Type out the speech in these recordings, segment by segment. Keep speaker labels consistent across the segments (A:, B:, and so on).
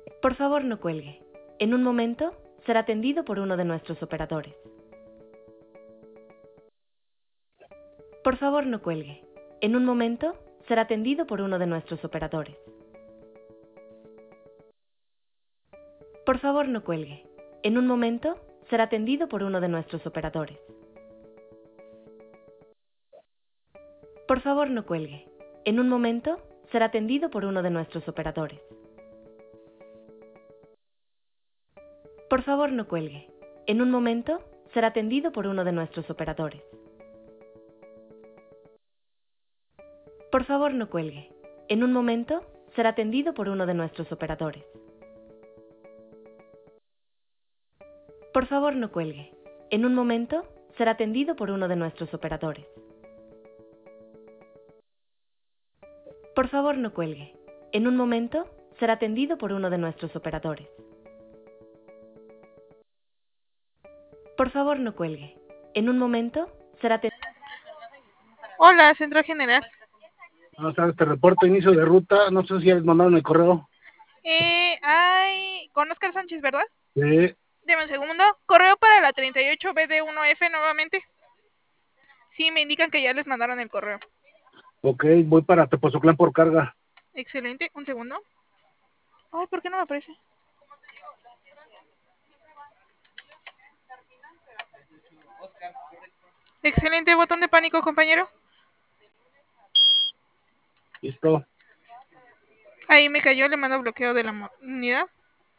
A: Por favor, no cuelgue. En un momento será atendido por uno de nuestros operadores. Por favor, no cuelgue. En un momento será atendido por uno de nuestros operadores. Por favor, no cuelgue. En un momento será atendido por uno de nuestros operadores. Por favor, no cuelgue. En un momento será atendido por uno de nuestros operadores. Por favor, no cuelgue. En un momento será atendido por uno de nuestros operadores. Por favor, no cuelgue. En un momento será atendido por uno de nuestros operadores. Por favor, no cuelgue. En un momento será atendido por uno de nuestros operadores. Por favor, no cuelgue. En un momento será atendido por uno de nuestros operadores. Por favor, no cuelgue. En un momento será atendido.
B: Hola, Centro General.
C: O sea, te reporto inicio de ruta. No sé si ya les mandaron el correo.
B: Con Oscar Sánchez, ¿verdad?
C: Sí.
B: Deme un segundo. Correo para la 38BD1F nuevamente. Sí, me indican que ya les mandaron el correo.
C: Ok, voy para Tepoztlán por carga.
B: Excelente. Un segundo. Ay, ¿por qué no me aparece? Excelente. Botón de pánico, compañero.
C: Listo.
B: Ahí me cayó, le mando bloqueo de la unidad.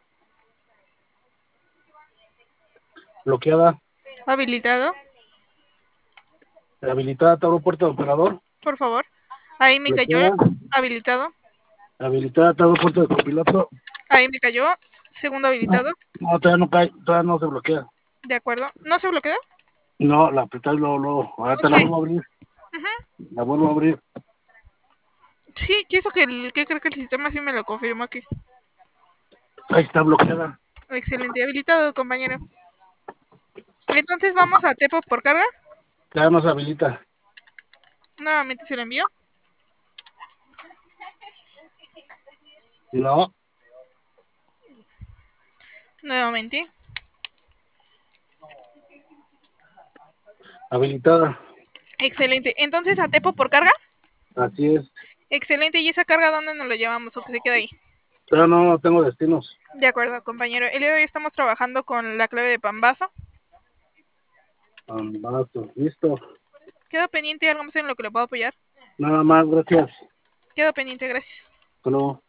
C: Bloqueada.
B: Habilitado.
C: Habilitada, te abro puerta de operador.
B: Por favor. Ahí me cayó.
C: Bloqueada.
B: Habilitado.
C: Habilitada, te abro puerta de copiloto.
B: Ahí me cayó. Segundo habilitado.
C: No, todavía no cae, todavía no se bloquea.
B: De acuerdo. ¿No se bloqueó?
C: No, la apreté luego. Ahorita
B: Ok.
C: la vuelvo a abrir.
B: Ujú.
C: La vuelvo a abrir.
B: Sí, quiso que creo que el sistema sí me lo confirmó aquí.
C: Ahí está bloqueada.
B: Excelente. Habilitado, compañero. Entonces vamos a Tepo por carga.
C: Ya no se habilita.
B: Nuevamente se lo envío.
C: No,
B: Nuevamente.
C: habilitada.
B: Excelente. Entonces a Tepo por carga.
C: Así es.
B: Excelente. ¿Y esa carga dónde nos la llevamos o que se queda ahí?
C: Todavía no tengo destinos.
B: De acuerdo, compañero. El día de hoy estamos trabajando con la clave de Pambazo.
C: Barato. Listo.
B: Quedo pendiente, algo más en lo que le puedo apoyar.
C: Nada más, gracias.
B: Quedo pendiente, gracias.
C: Hasta luego.